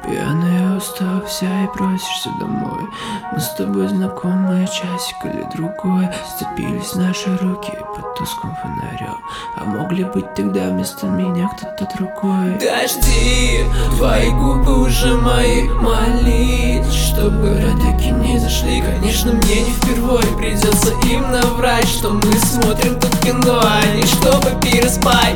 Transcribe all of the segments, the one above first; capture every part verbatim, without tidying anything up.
Пьяная, устав вся и просишься домой. Мы с тобой знакомые, часик или другой. Сцепились наши руки под тусклым фонарем. А мог ли быть тогда вместо меня кто-то другой? Дожди, твои губы уже мои молить, чтобы родики не зашли. Конечно, мне не впервой придется им наврать, что мы смотрим тут кино, а не чтобы переспать.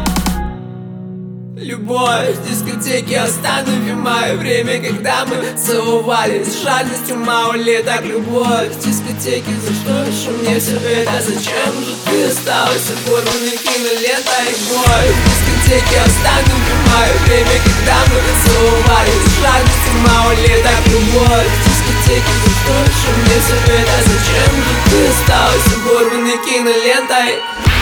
Любовь, в дискотеке остановим мое время, когда мы целовались с жадностью малолеток. Любовь, в дискотеке, за что еще мне все это? Зачем же ты осталась оборванной кинолентой? Любовь, в дискотеке остановим мое время, когда мы целовались с жадностью малолеток. Любовь, в дискотеке, за что еще мне все это? Зачем же ты осталась оборванной кинолентой?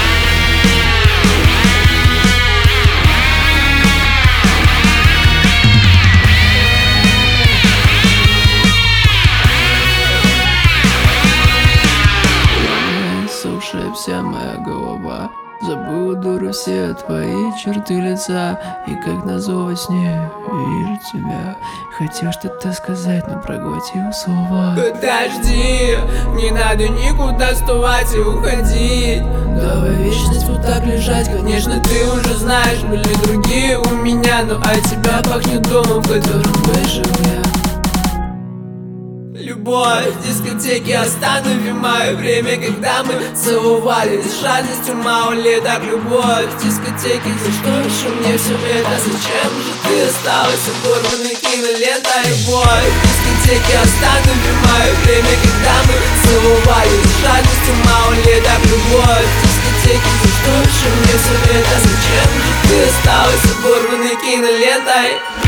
Вся моя голова, забыла, дура, все твои черты лица. И как назло во сне вижу тебя. Хотел что-то сказать, но проглотил слова. Подожди, не надо никуда вставать и уходить. Давай вечность вот так лежать. Конечно, ты уже знаешь, были другие у меня, но от тебя пахнет домом, в котором мы живем. Любовь, в дискотеке остановим мое время, когда мы целовались с жадностью малолеток. Любовь, в дискотеке, за что еще мне все это? Зачем же ты осталась оборванной кинолентой? Любовь, в дискотеке остановим мое время, когда мы целовались с жадностью малолеток. Любовь, в дискотеке, за что еще мне все это? Зачем же ты осталась оборванной кинолентой?